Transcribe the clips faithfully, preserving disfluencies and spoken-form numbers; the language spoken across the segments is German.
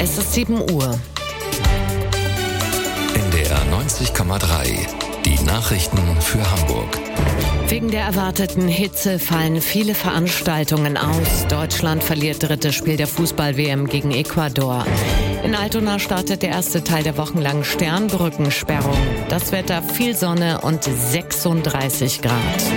Es ist sieben Uhr. N D R neunzig Komma drei. Die Nachrichten für Hamburg. Wegen der erwarteten Hitze fallen viele Veranstaltungen aus. Deutschland verliert drittes Spiel der Fußball-W M gegen Ecuador. In Altona startet der erste Teil der wochenlangen Sternbrückensperrung. Das Wetter viel Sonne und sechsunddreißig Grad.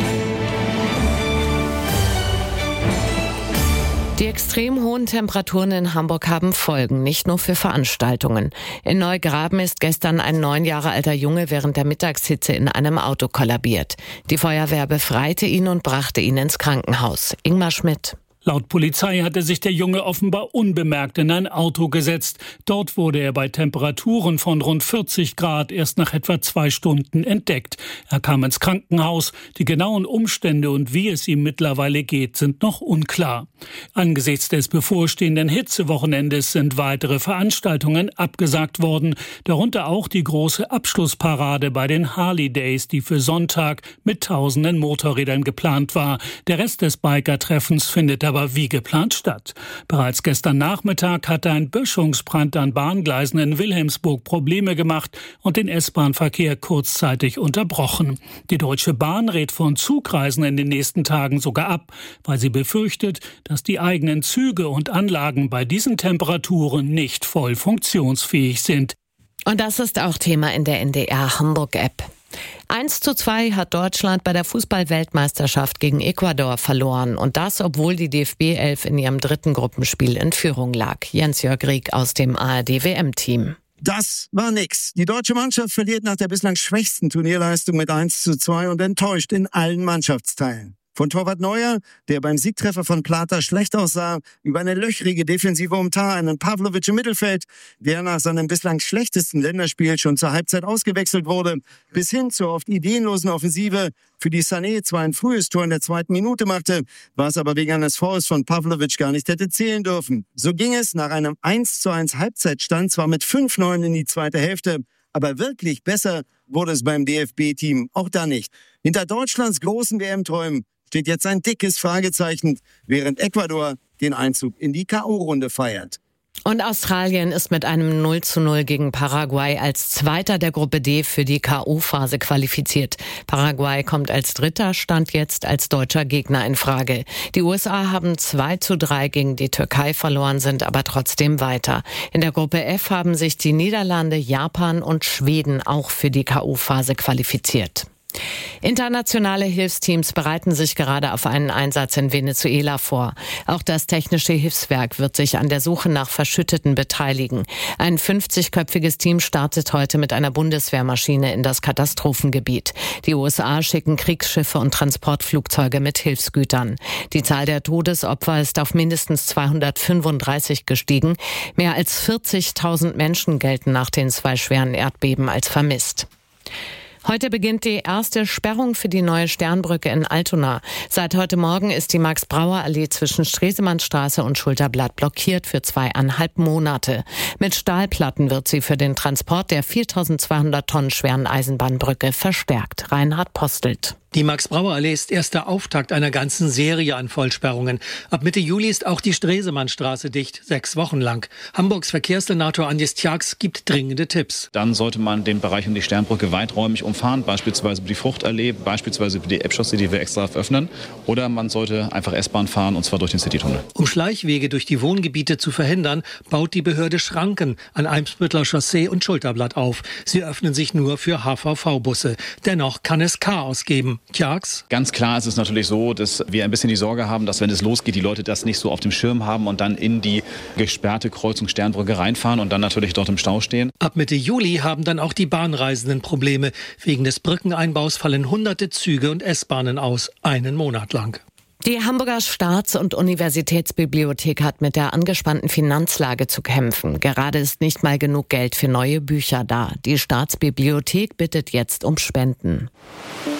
Die extrem hohen Temperaturen in Hamburg haben Folgen, nicht nur für Veranstaltungen. In Neugraben ist gestern ein neun Jahre alter Junge während der Mittagshitze in einem Auto kollabiert. Die Feuerwehr befreite ihn und brachte ihn ins Krankenhaus. Ingmar Schmidt. Laut Polizei hatte sich der Junge offenbar unbemerkt in ein Auto gesetzt. Dort wurde er bei Temperaturen von rund vierzig Grad erst nach etwa zwei Stunden entdeckt. Er kam ins Krankenhaus. Die genauen Umstände und wie es ihm mittlerweile geht, sind noch unklar. Angesichts des bevorstehenden Hitzewochenendes sind weitere Veranstaltungen abgesagt worden. Darunter auch die große Abschlussparade bei den Harley Days, die für Sonntag mit tausenden Motorrädern geplant war. Der Rest des Biker-Treffens findet aber aber wie geplant statt. Bereits gestern Nachmittag hatte ein Böschungsbrand an Bahngleisen in Wilhelmsburg Probleme gemacht und den S-Bahn-Verkehr kurzzeitig unterbrochen. Die Deutsche Bahn rät von Zugreisen in den nächsten Tagen sogar ab, weil sie befürchtet, dass die eigenen Züge und Anlagen bei diesen Temperaturen nicht voll funktionsfähig sind. Und das ist auch Thema in der N D R Hamburg-App. eins zu zwei hat Deutschland bei der Fußball-Weltmeisterschaft gegen Ecuador verloren. Und das, obwohl die D F B elf in ihrem dritten Gruppenspiel in Führung lag. Jens-Jörg Rieck aus dem A R D-W M-Team. Das war nix. Die deutsche Mannschaft verliert nach der bislang schwächsten Turnierleistung mit eins zu zwei und enttäuscht in allen Mannschaftsteilen. Von Torwart Neuer, der beim Siegtreffer von Plata schlecht aussah, über eine löchrige Defensive um Tar, einen Pavlovic im Mittelfeld, der nach seinem bislang schlechtesten Länderspiel schon zur Halbzeit ausgewechselt wurde, bis hin zur oft ideenlosen Offensive, für die Sané zwar ein frühes Tor in der zweiten Minute machte, was aber wegen eines Fouls von Pavlovic gar nicht hätte zählen dürfen. So ging es nach einem eins zu eins Halbzeitstand zwar mit fünf neun in die zweite Hälfte, aber wirklich besser wurde es beim D F B-Team auch da nicht. Hinter Deutschlands großen W M-Träumen steht jetzt ein dickes Fragezeichen, während Ecuador den Einzug in die K O-Runde feiert. Und Australien ist mit einem null zu null gegen Paraguay als Zweiter der Gruppe D für die K O-Phase qualifiziert. Paraguay kommt als Dritter, stand jetzt als deutscher Gegner in Frage. Die U S A haben zwei zu drei gegen die Türkei verloren, sind aber trotzdem weiter. In der Gruppe F haben sich die Niederlande, Japan und Schweden auch für die K O-Phase qualifiziert. Internationale Hilfsteams bereiten sich gerade auf einen Einsatz in Venezuela vor. Auch das Technische Hilfswerk wird sich an der Suche nach Verschütteten beteiligen. Ein fünfzigköpfiges Team startet heute mit einer Bundeswehrmaschine in das Katastrophengebiet. Die U S A schicken Kriegsschiffe und Transportflugzeuge mit Hilfsgütern. Die Zahl der Todesopfer ist auf mindestens zweihundertfünfunddreißig gestiegen. Mehr als vierzigtausend Menschen gelten nach den zwei schweren Erdbeben als vermisst. Heute beginnt die erste Sperrung für die neue Sternbrücke in Altona. Seit heute Morgen ist die Max-Brauer-Allee zwischen Stresemannstraße und Schulterblatt blockiert für zweieinhalb Monate. Mit Stahlplatten wird sie für den Transport der viertausendzweihundert Tonnen schweren Eisenbahnbrücke verstärkt. Reinhard Postelt. Die Max-Brauer-Allee ist erst der Auftakt einer ganzen Serie an Vollsperrungen. Ab Mitte Juli ist auch die Stresemannstraße dicht, sechs Wochen lang. Hamburgs Verkehrssenator Andis Tjax gibt dringende Tipps. Dann sollte man den Bereich um die Sternbrücke weiträumig umfahren, beispielsweise über die Fruchtallee, beispielsweise über die Ebbchaussee, die wir extra öffnen. Oder man sollte einfach S-Bahn fahren, und zwar durch den Citytunnel. Um Schleichwege durch die Wohngebiete zu verhindern, baut die Behörde Schranken an Eimsbütteler Chaussee und Schulterblatt auf. Sie öffnen sich nur für H V V-Busse. Dennoch kann es Chaos geben. Tjax? Ganz klar ist es natürlich so, dass wir ein bisschen die Sorge haben, dass wenn es losgeht, die Leute das nicht so auf dem Schirm haben und dann in die gesperrte Kreuzung Sternbrücke reinfahren und dann natürlich dort im Stau stehen. Ab Mitte Juli haben dann auch die Bahnreisenden Probleme. Wegen des Brückeneinbaus fallen hunderte Züge und S-Bahnen aus, einen Monat lang. Die Hamburger Staats- und Universitätsbibliothek hat mit der angespannten Finanzlage zu kämpfen. Gerade ist nicht mal genug Geld für neue Bücher da. Die Staatsbibliothek bittet jetzt um Spenden.